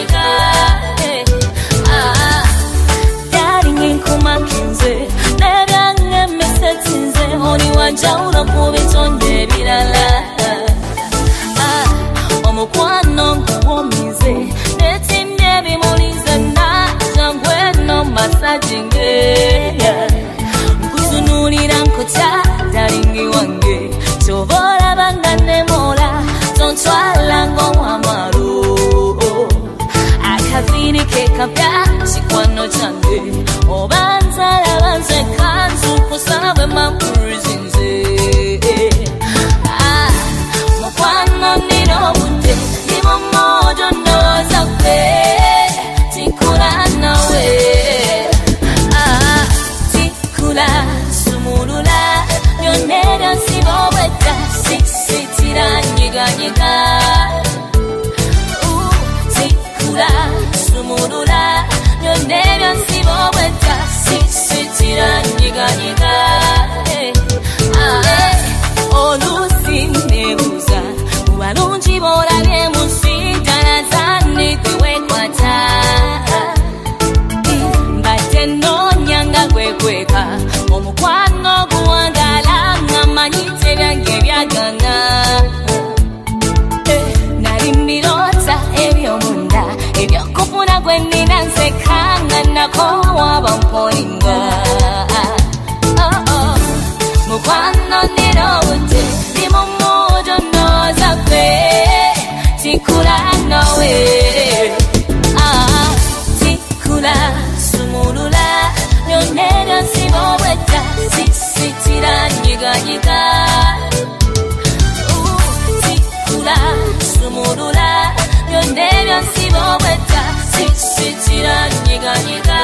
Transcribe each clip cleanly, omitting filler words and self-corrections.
nyiganyika. Darling nkumakinze nebyange mesetinze oli wanjawulo ku bitonde birala. Omukwano nkuwomize netimye bimulize najangweno masajinge. Nkutunulira nkutya darling wange tobola bangane mola tontwala ng'omwamalo. Akaviri kekapya sikwano change obanzala banze kanzu kusabwe mampuzinze. Mukwano nino budde nimo mojo noza kwe tikula nawe. Tikula sumulula yonera siboweta sisitira nyiganyika. Tikula sumulula yonera siboweta sisitira nyiganyika. Olusi nebuza mubalungi bolabye musitana zane kwekwata. Mbadde nonyanga kwekweka omukwano guwangala ngamanyite byange byagana. Nali mbirota ebyomunda ebyokufuna gwe nina nsekanga nako waba mpolinga. Mukwano nino budde nimo mojo noza kwe tikula nawe. Tikula sumulula yonera siboweta sisitira nyiganyika. Tikula sumulula yonera siboweta sisitira nyiganyika.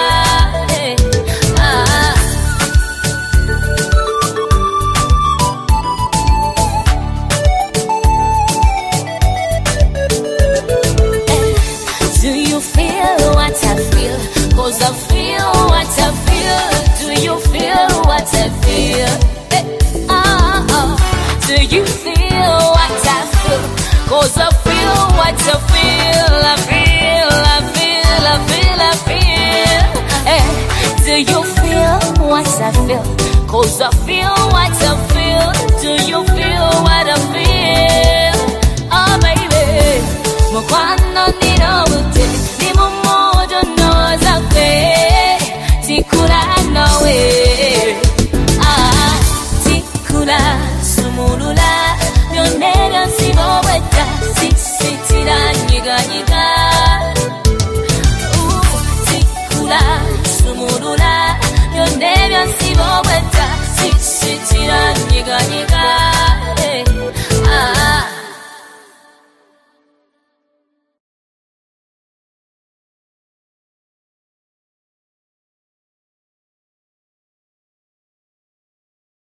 Do you feel what I feel? 'Cause I feel what I feel. Do you feel what I feel? Do you feel what I feel? 'Cause I feel what I feel. I feel, I feel, I feel, I feel. Do you feel what I feel? 'Cause I feel